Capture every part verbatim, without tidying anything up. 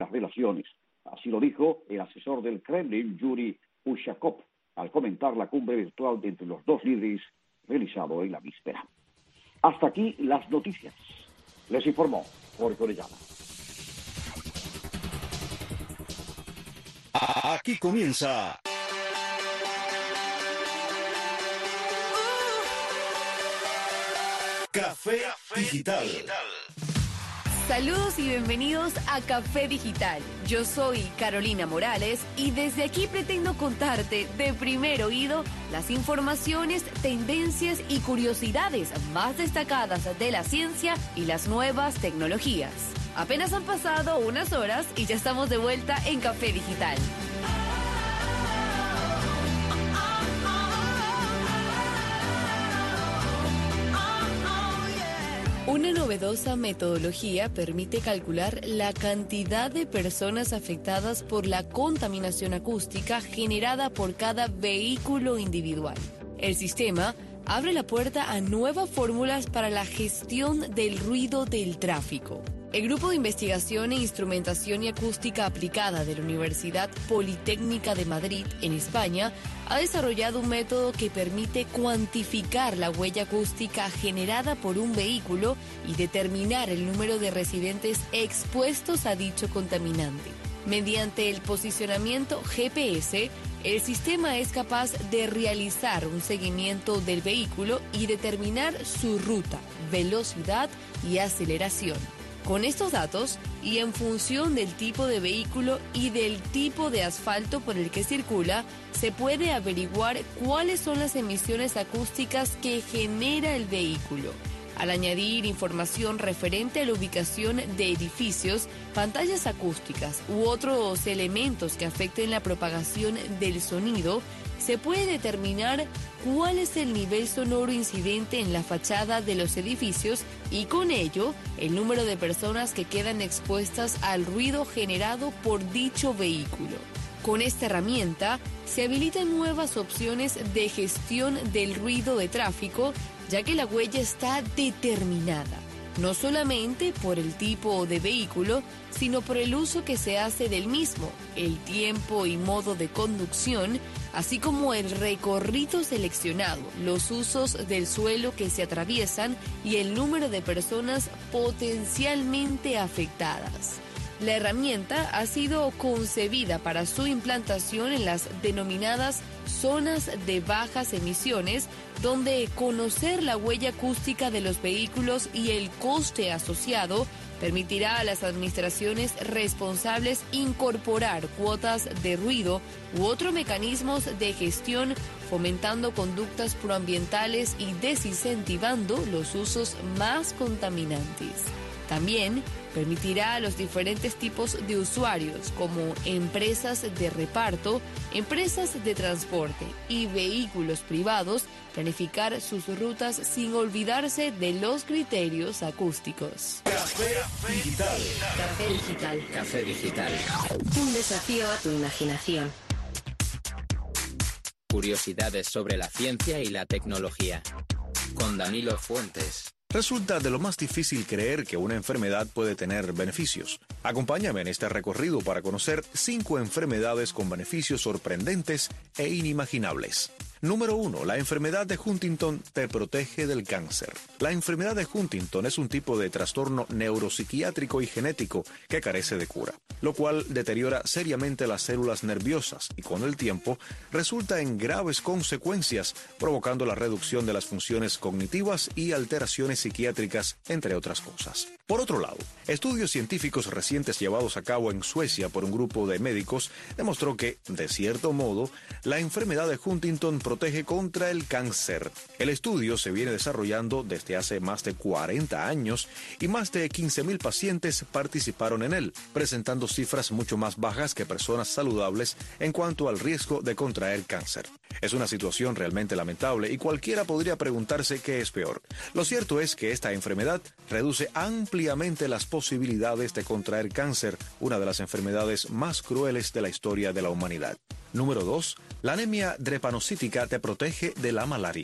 las relaciones. Así lo dijo el asesor del Kremlin, Yuri Ushakov, al comentar la cumbre virtual entre los dos líderes realizado en la víspera. Hasta aquí las noticias. Les informó Jorge Orellana. Aquí comienza Café Digital. Saludos y bienvenidos a Café Digital. Yo soy Carolina Morales y desde aquí pretendo contarte de primer oído las informaciones, tendencias y curiosidades más destacadas de la ciencia y las nuevas tecnologías. Apenas han pasado unas horas y ya estamos de vuelta en Café Digital. Una novedosa metodología permite calcular la cantidad de personas afectadas por la contaminación acústica generada por cada vehículo individual. El sistema abre la puerta a nuevas fórmulas para la gestión del ruido del tráfico. El Grupo de Investigación e Instrumentación y Acústica Aplicada de la Universidad Politécnica de Madrid, en España, ha desarrollado un método que permite cuantificar la huella acústica generada por un vehículo y determinar el número de residentes expuestos a dicho contaminante. Mediante el posicionamiento G P S, el sistema es capaz de realizar un seguimiento del vehículo y determinar su ruta, velocidad y aceleración. Con estos datos, y en función del tipo de vehículo y del tipo de asfalto por el que circula, se puede averiguar cuáles son las emisiones acústicas que genera el vehículo. Al añadir información referente a la ubicación de edificios, pantallas acústicas u otros elementos que afecten la propagación del sonido, se puede determinar cuál es el nivel sonoro incidente en la fachada de los edificios y con ello el número de personas que quedan expuestas al ruido generado por dicho vehículo. Con esta herramienta se habilitan nuevas opciones de gestión del ruido de tráfico, ya que la huella está determinada, no solamente por el tipo de vehículo, sino por el uso que se hace del mismo, el tiempo y modo de conducción, así como el recorrido seleccionado, los usos del suelo que se atraviesan y el número de personas potencialmente afectadas. La herramienta ha sido concebida para su implantación en las denominadas zonas de bajas emisiones, donde conocer la huella acústica de los vehículos y el coste asociado permitirá a las administraciones responsables incorporar cuotas de ruido u otros mecanismos de gestión, fomentando conductas proambientales y desincentivando los usos más contaminantes. También permitirá a los diferentes tipos de usuarios, como empresas de reparto, empresas de transporte y vehículos privados, planificar sus rutas sin olvidarse de los criterios acústicos. Café Digital. Café Digital. Café Digital. Un desafío a tu imaginación. Curiosidades sobre la ciencia y la tecnología. Con Danilo Fuentes. Resulta de lo más difícil creer que una enfermedad puede tener beneficios. Acompáñame en este recorrido para conocer cinco enfermedades con beneficios sorprendentes e inimaginables. Número uno. La enfermedad de Huntington te protege del cáncer. La enfermedad de Huntington es un tipo de trastorno neuropsiquiátrico y genético que carece de cura, lo cual deteriora seriamente las células nerviosas y con el tiempo resulta en graves consecuencias, provocando la reducción de las funciones cognitivas y alteraciones psiquiátricas, entre otras cosas. Por otro lado, estudios científicos recientes llevados a cabo en Suecia por un grupo de médicos demostró que, de cierto modo, la enfermedad de Huntington protege contra el cáncer. El estudio se viene desarrollando desde hace más de cuarenta años y más de quince mil pacientes participaron en él, presentando cifras mucho más bajas que personas saludables en cuanto al riesgo de contraer cáncer. Es una situación realmente lamentable y cualquiera podría preguntarse qué es peor. Lo cierto es que esta enfermedad reduce ampliamente las posibilidades de contraer cáncer, una de las enfermedades más crueles de la historia de la humanidad. Número dos. La anemia drepanocítica te protege de la malaria.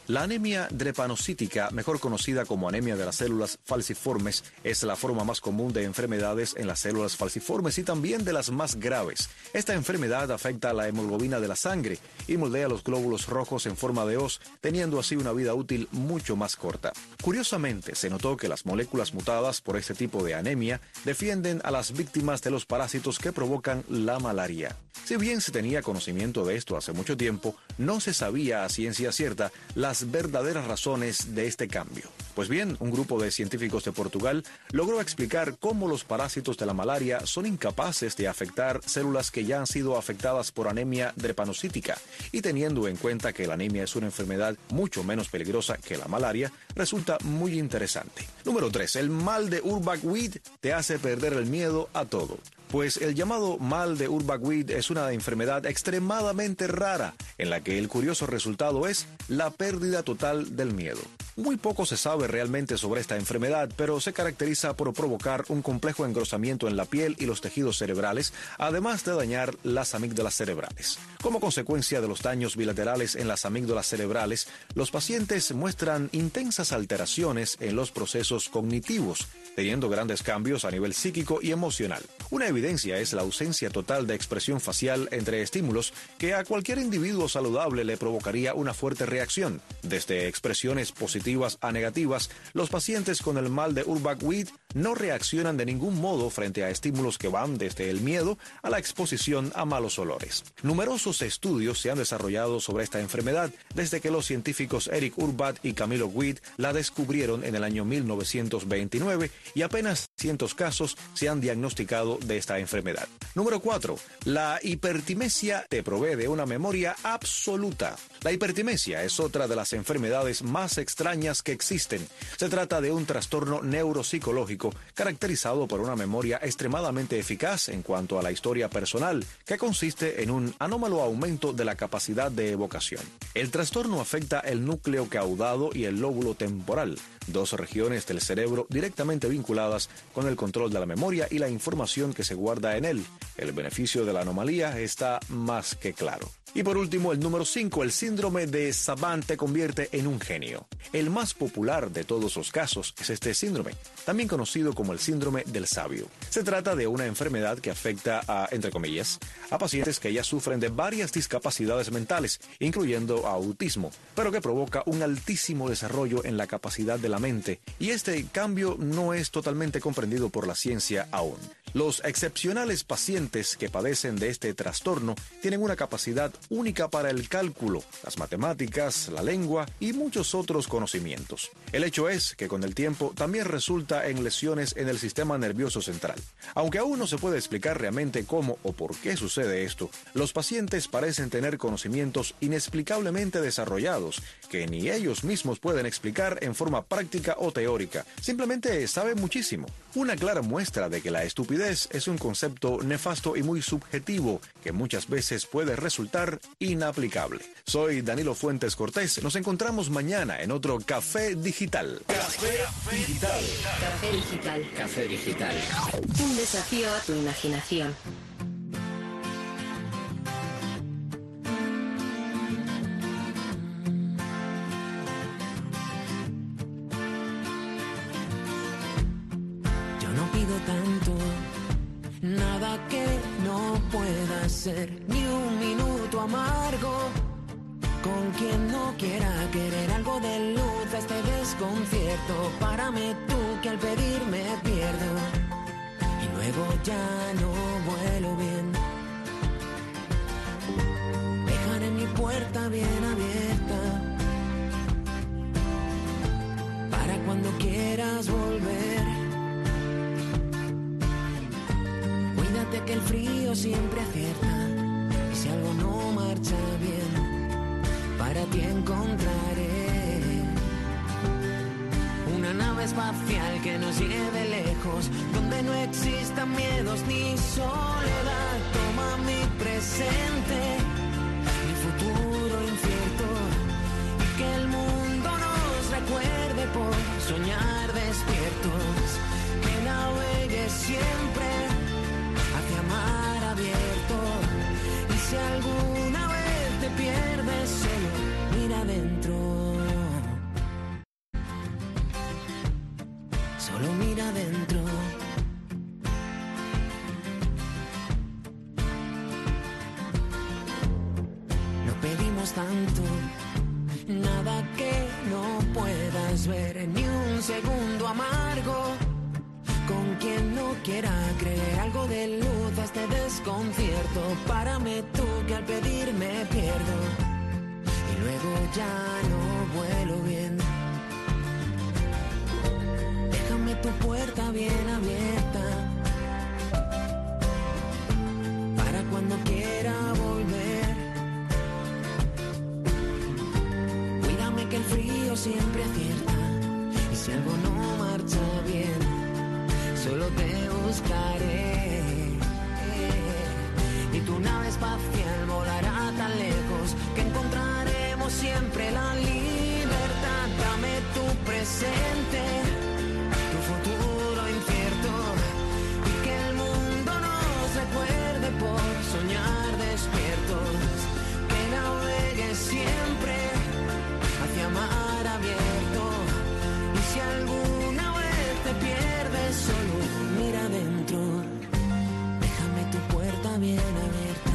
La anemia drepanocítica, mejor conocida como anemia de las células falciformes, es la forma más común de enfermedades en las células falciformes y también de las más graves. Esta enfermedad afecta a la hemoglobina de la sangre y moldea los glóbulos rojos en forma de hoz, teniendo así una vida útil mucho más corta. Curiosamente, se notó que las moléculas mutadas por este tipo de anemia defienden a las víctimas de los parásitos que provocan la malaria. Si bien se tenía conocimiento de esto hace mucho tiempo, no se sabía a ciencia cierta las verdaderas razones de este cambio. Pues bien, un grupo de científicos de Portugal logró explicar cómo los parásitos de la malaria son incapaces de afectar células que ya han sido afectadas por anemia drepanocítica, y teniendo en cuenta que la anemia es una enfermedad mucho menos peligrosa que la malaria, resulta muy interesante. Número tres. El mal de Urbach-Wied te hace perder el miedo a todo. Pues el llamado mal de Urbach-Wied es una enfermedad extremadamente rara, en la que el curioso resultado es la pérdida total del miedo. Muy poco se sabe realmente sobre esta enfermedad, pero se caracteriza por provocar un complejo engrosamiento en la piel y los tejidos cerebrales, además de dañar las amígdalas cerebrales. Como consecuencia de los daños bilaterales en las amígdalas cerebrales, los pacientes muestran intensas alteraciones en los procesos cognitivos, teniendo grandes cambios a nivel psíquico y emocional. Una evidencia es la ausencia total de expresión facial entre estímulos que a cualquier individuo saludable le provocaría una fuerte reacción. Desde expresiones positivas a negativas, los pacientes con el mal de Urbach-Wied no reaccionan de ningún modo frente a estímulos que van desde el miedo a la exposición a malos olores. Numerosos estudios se han desarrollado sobre esta enfermedad desde que los científicos Eric Urbach y Camilo Wied la descubrieron en el año mil novecientos veintinueve, y apenas cientos casos se han diagnosticado de esta enfermedad. Número cuatro. La hipertimesia te provee de una memoria absoluta. La hipertimesia es otra de las enfermedades más extrañas que existen. Se trata de un trastorno neuropsicológico caracterizado por una memoria extremadamente eficaz en cuanto a la historia personal, que consiste en un anómalo aumento de la capacidad de evocación. El trastorno afecta el núcleo caudado y el lóbulo temporal, dos regiones del cerebro directamente vinculadas con el control de la memoria y la información que se guarda en él. El beneficio de la anomalía está más que claro. Y por último, el número cinco, el síndrome de Savant te convierte en un genio. El más popular de todos los casos es este síndrome, también conocido como el síndrome del sabio. Se trata de una enfermedad que afecta a, entre comillas, a pacientes que ya sufren de varias discapacidades mentales, incluyendo autismo, pero que provoca un altísimo desarrollo en la capacidad de la mente, y este cambio no es totalmente comprendido por la ciencia aún. Los excepcionales pacientes que padecen de este trastorno tienen una capacidad única para el cálculo, las matemáticas, la lengua y muchos otros conocimientos. El hecho es que con el tiempo también resulta en lesiones en el sistema nervioso central. Aunque aún no se puede explicar realmente cómo o por qué sucede esto, los pacientes parecen tener conocimientos inexplicablemente desarrollados que ni ellos mismos pueden explicar en forma práctica o teórica. Simplemente saben muchísimo. Una clara muestra de que la estupidez es un concepto nefasto y muy subjetivo que muchas veces puede resultar inaplicable. Soy Danilo Fuentes Cortés. Nos encontramos mañana en otro Café Digital. Café Digital. Café Digital. Café Digital. Un desafío a tu imaginación. Yo no pido tanto, nada que no pueda ser, ni un minuto amargo. Con quien no quiera querer algo de luz a este desconcierto. Párame tú que al pedir me pierdo y luego ya no vuelo bien. Dejaré mi puerta bien abierta para cuando quieras volver. Cuídate que el frío siempre acierta y si algo no marcha bien, para ti encontraré una nave espacial que nos lleve lejos, donde no existan miedos ni soledad. Toma mi presente, mi futuro incierto, y que el mundo nos recuerde por soñar despiertos, que navegues siempre hacia mar abierto, y si alguna vez te pierdes, solo mira adentro. queremos tanto. Nada que no puedas ver, ni un segundo amargo. Con quien no quiera creer algo de luz a este desconcierto. Párame tú que al pedir me pierdo y luego ya no vuelo bien. Déjame tu puerta bien abierta para cuando quiera volver. Cuídame que el frío siempre acierta y si algo no marcha bien solo te buscaré y tu nave espacial volará tan lejos que encontraremos siempre la libertad. Dame tu presente, tu futuro incierto y que el mundo nos recuerde por soñar despiertos, que navegue siempre hacia mar abierto y si alguna vez te pierdes solo mira adentro, déjame tu puerta bien abierta.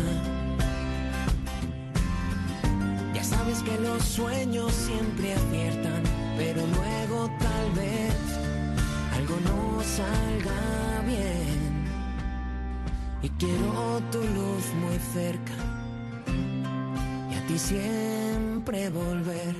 Ya sabes que los sueños siempre aciertan, pero luego tal vez algo no salga bien. Y quiero tu luz muy cerca y a ti siempre volver.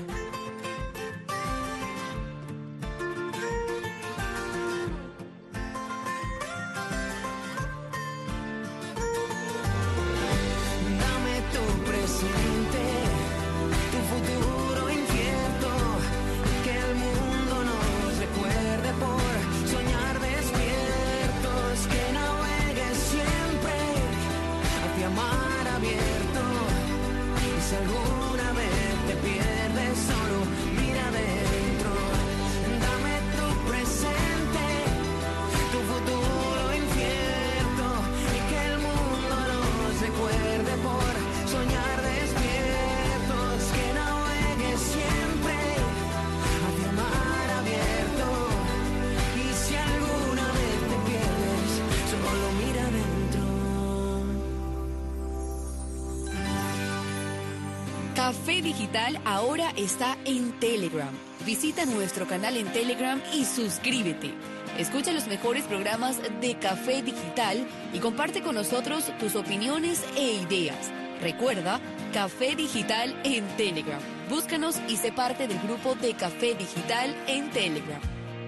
Café Digital ahora está en Telegram. Visita nuestro canal en Telegram y suscríbete. Escucha los mejores programas de Café Digital y comparte con nosotros tus opiniones e ideas. Recuerda, Café Digital en Telegram. Búscanos y sé parte del grupo de Café Digital en Telegram.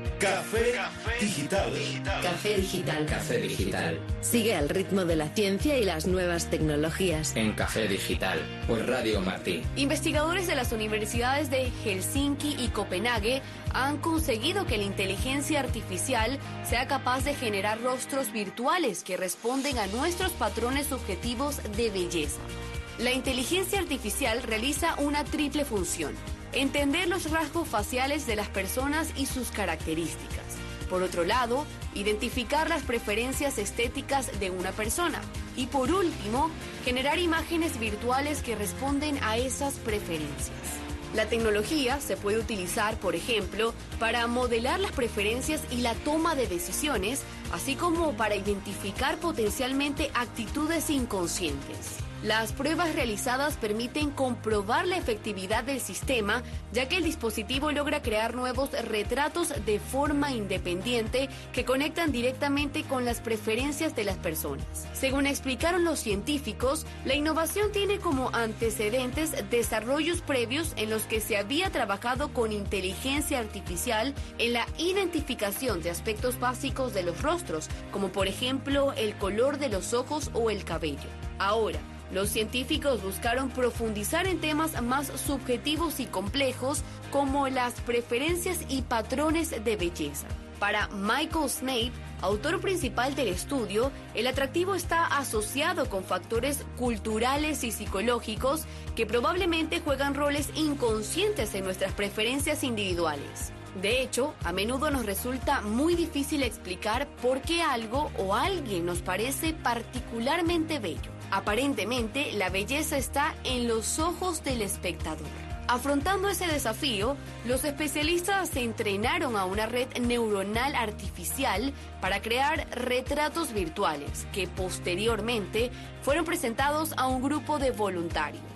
Café Digital. Café Digital. Café Digital. Sigue al ritmo de la ciencia y las nuevas tecnologías. En Café Digital, por Radio Martí. Investigadores de las universidades de Helsinki y Copenhague han conseguido que la inteligencia artificial sea capaz de generar rostros virtuales que responden a nuestros patrones subjetivos de belleza. La inteligencia artificial realiza una triple función: entender los rasgos faciales de las personas y sus características. Por otro lado, identificar las preferencias estéticas de una persona. Y por último, generar imágenes virtuales que responden a esas preferencias. La tecnología se puede utilizar, por ejemplo, para modelar las preferencias y la toma de decisiones, así como para identificar potencialmente actitudes inconscientes. Las pruebas realizadas permiten comprobar la efectividad del sistema, ya que el dispositivo logra crear nuevos retratos de forma independiente que conectan directamente con las preferencias de las personas. Según explicaron los científicos, la innovación tiene como antecedentes desarrollos previos en los que se había trabajado con inteligencia artificial en la identificación de aspectos básicos de los rostros, como por ejemplo el color de los ojos o el cabello. Ahora, los científicos buscaron profundizar en temas más subjetivos y complejos como las preferencias y patrones de belleza. Para Michael Snape, autor principal del estudio, el atractivo está asociado con factores culturales y psicológicos que probablemente juegan roles inconscientes en nuestras preferencias individuales. De hecho, a menudo nos resulta muy difícil explicar por qué algo o alguien nos parece particularmente bello. Aparentemente, la belleza está en los ojos del espectador. Afrontando ese desafío, los especialistas se entrenaron a una red neuronal artificial para crear retratos virtuales que posteriormente fueron presentados a un grupo de voluntarios.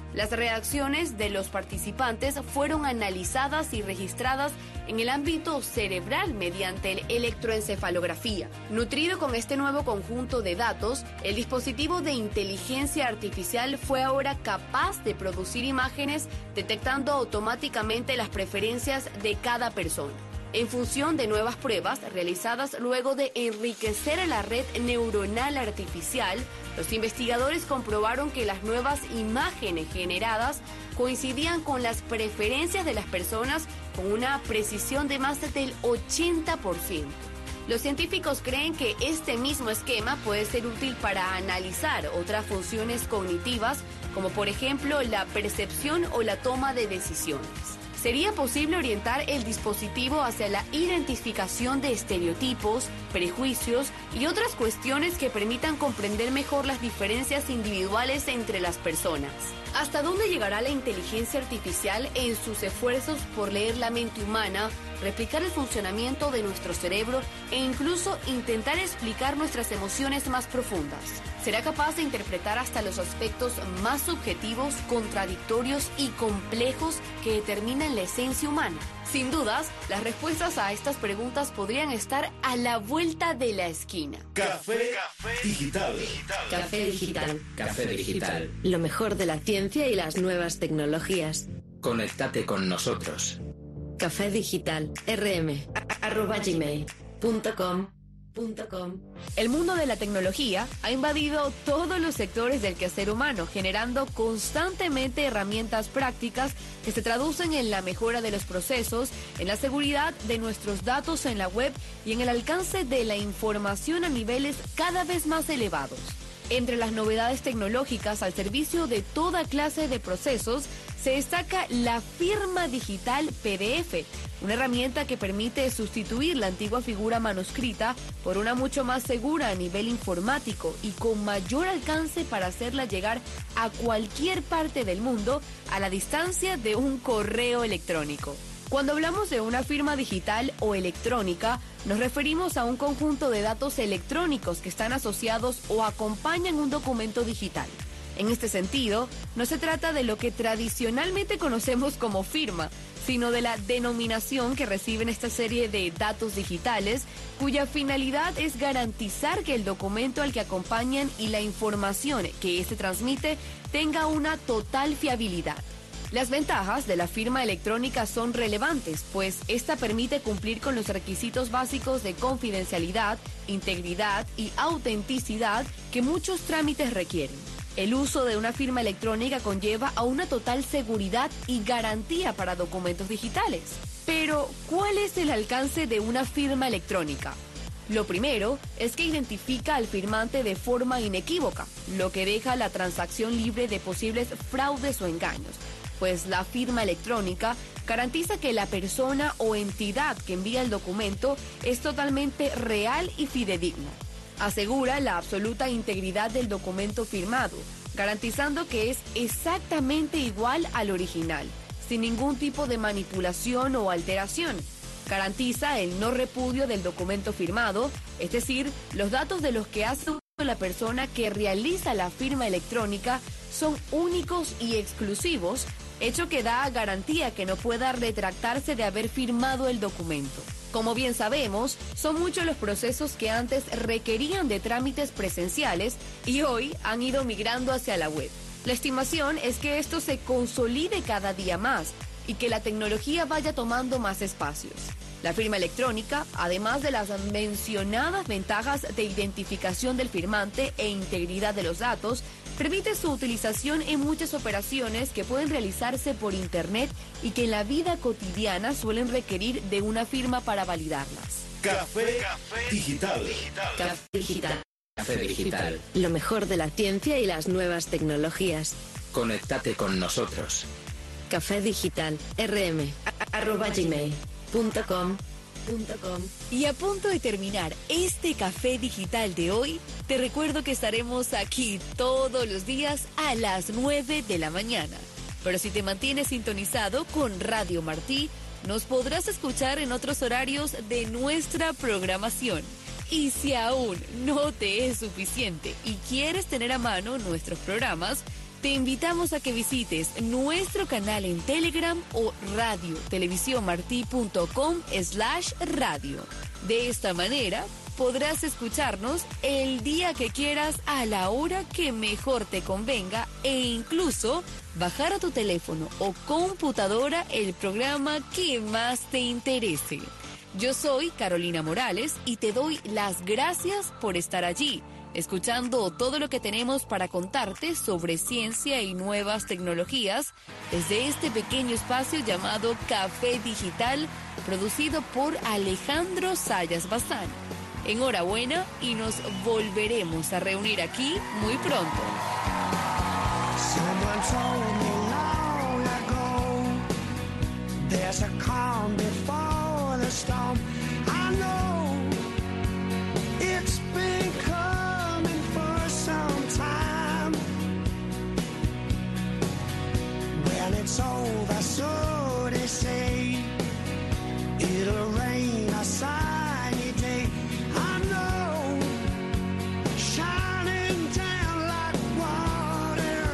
Las reacciones de los participantes fueron analizadas y registradas en el ámbito cerebral mediante el electroencefalografía. Nutrido con este nuevo conjunto de datos, el dispositivo de inteligencia artificial fue ahora capaz de producir imágenes detectando automáticamente las preferencias de cada persona. En función de nuevas pruebas realizadas luego de enriquecer a la red neuronal artificial, los investigadores comprobaron que las nuevas imágenes generadas coincidían con las preferencias de las personas con una precisión de más del ochenta por ciento. Los científicos creen que este mismo esquema puede ser útil para analizar otras funciones cognitivas, como por ejemplo la percepción o la toma de decisiones. ¿Sería posible orientar el dispositivo hacia la identificación de estereotipos, prejuicios y otras cuestiones que permitan comprender mejor las diferencias individuales entre las personas? ¿Hasta dónde llegará la inteligencia artificial en sus esfuerzos por leer la mente humana, replicar el funcionamiento de nuestro cerebro e incluso intentar explicar nuestras emociones más profundas? ¿Será capaz de interpretar hasta los aspectos más subjetivos, contradictorios y complejos que determinan la esencia humana? Sin dudas, las respuestas a estas preguntas podrían estar a la vuelta de la esquina. Café Digital. Café Digital. Café Digital. Lo mejor de la ciencia y las nuevas tecnologías. Conéctate con nosotros. Café Digital. rm arroba gmail punto com. El mundo de la tecnología ha invadido todos los sectores del quehacer humano, generando constantemente herramientas prácticas que se traducen en la mejora de los procesos, en la seguridad de nuestros datos en la web y en el alcance de la información a niveles cada vez más elevados. Entre las novedades tecnológicas al servicio de toda clase de procesos, se destaca la firma digital P D F, una herramienta que permite sustituir la antigua figura manuscrita por una mucho más segura a nivel informático y con mayor alcance para hacerla llegar a cualquier parte del mundo a la distancia de un correo electrónico. Cuando hablamos de una firma digital o electrónica, nos referimos a un conjunto de datos electrónicos que están asociados o acompañan un documento digital. En este sentido, no se trata de lo que tradicionalmente conocemos como firma, sino de la denominación que reciben esta serie de datos digitales, cuya finalidad es garantizar que el documento al que acompañan y la información que éste transmite tenga una total fiabilidad. Las ventajas de la firma electrónica son relevantes, pues esta permite cumplir con los requisitos básicos de confidencialidad, integridad y autenticidad que muchos trámites requieren. El uso de una firma electrónica conlleva a una total seguridad y garantía para documentos digitales. Pero, ¿cuál es el alcance de una firma electrónica? Lo primero es que identifica al firmante de forma inequívoca, lo que deja la transacción libre de posibles fraudes o engaños, pues la firma electrónica garantiza que la persona o entidad que envía el documento es totalmente real y fidedigna. Asegura la absoluta integridad del documento firmado, garantizando que es exactamente igual al original, sin ningún tipo de manipulación o alteración. Garantiza el no repudio del documento firmado, es decir, los datos de los que hace uso la persona que realiza la firma electrónica son únicos y exclusivos, hecho que da garantía que no pueda retractarse de haber firmado el documento. Como bien sabemos, son muchos los procesos que antes requerían de trámites presenciales y hoy han ido migrando hacia la web. La estimación es que esto se consolide cada día más y que la tecnología vaya tomando más espacios. La firma electrónica, además de las mencionadas ventajas de identificación del firmante e integridad de los datos, permite su utilización en muchas operaciones que pueden realizarse por Internet y que en la vida cotidiana suelen requerir de una firma para validarlas. Café Digital. Café Digital. Café Digital. Lo mejor de la ciencia y las nuevas tecnologías. Conéctate con nosotros. Café Digital. rm arroba gmail punto com. Y a punto de terminar este café digital de hoy, te recuerdo que estaremos aquí todos los días a las nueve de la mañana. Pero si te mantienes sintonizado con Radio Martí, nos podrás escuchar en otros horarios de nuestra programación. Y si aún no te es suficiente y quieres tener a mano nuestros programas, Te invitamos a que visites nuestro canal en Telegram o radio televisiónmartí punto com slash radio. De esta manera podrás escucharnos el día que quieras a la hora que mejor te convenga e incluso bajar a tu teléfono o computadora el programa que más te interese. Yo soy Carolina Morales y te doy las gracias por estar allí, escuchando todo lo que tenemos para contarte sobre ciencia y nuevas tecnologías desde este pequeño espacio llamado Café Digital, producido por Alejandro Sayas Bazán. Enhorabuena y nos volveremos a reunir aquí muy pronto. Someone told me long ago, there's a calm before the storm. I know it's been coming for some time. When it's over, so they say, it'll rain a sunny day. I know, shining down like water.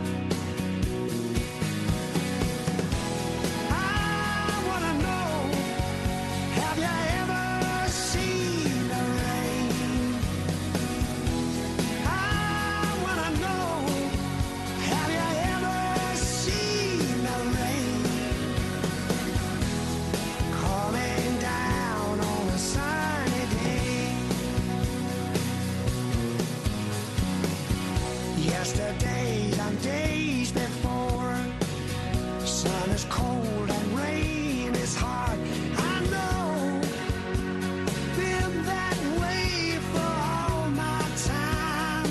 I wanna know, have you ever seen the rain? I wanna know, have you ever seen the rain coming down on a sunny day? Yesterdays and days before, sun is cold and rain is hard. I know, been that way for all my time.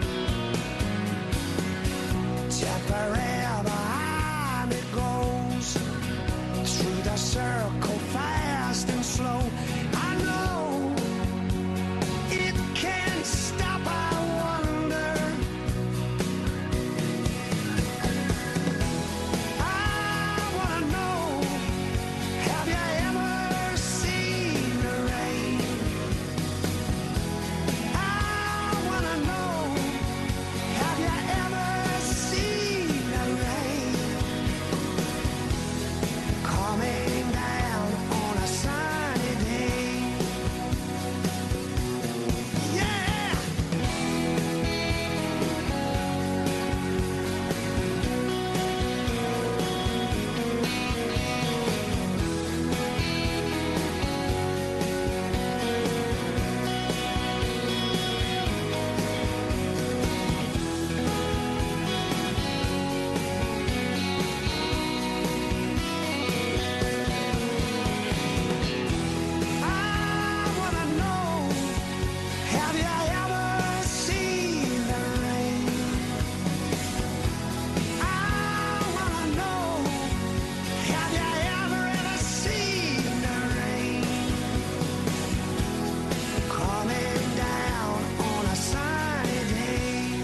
Temporary behind it goes, through the circle fast and slow. I know, it can't stop, I wonder. I wanna know, have you ever seen the rain? I wanna know, have you ever seen the rain coming down on a sunny day? Yeah! I wanna know, have you ever seen the rain? I wanna know, have you ever, ever seen the rain coming down on a sunny day?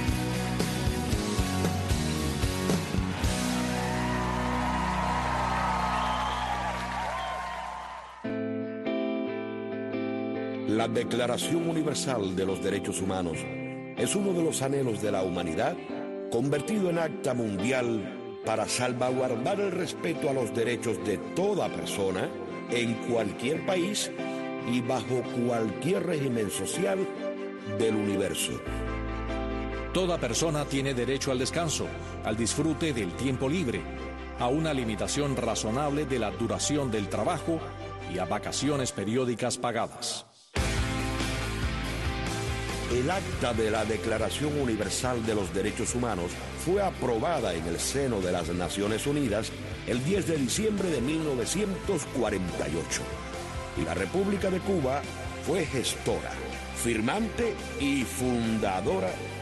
La Declaración Universal de los Derechos Humanos es uno de los anhelos de la humanidad convertido en acta mundial para salvaguardar el respeto a los derechos de toda persona en cualquier país y bajo cualquier régimen social del universo. Toda persona tiene derecho al descanso, al disfrute del tiempo libre, a una limitación razonable de la duración del trabajo y a vacaciones periódicas pagadas. El acta de la Declaración Universal de los Derechos Humanos fue aprobada en el seno de las Naciones Unidas el diez de diciembre de mil novecientos cuarenta y ocho. Y la República de Cuba fue gestora, firmante y fundadora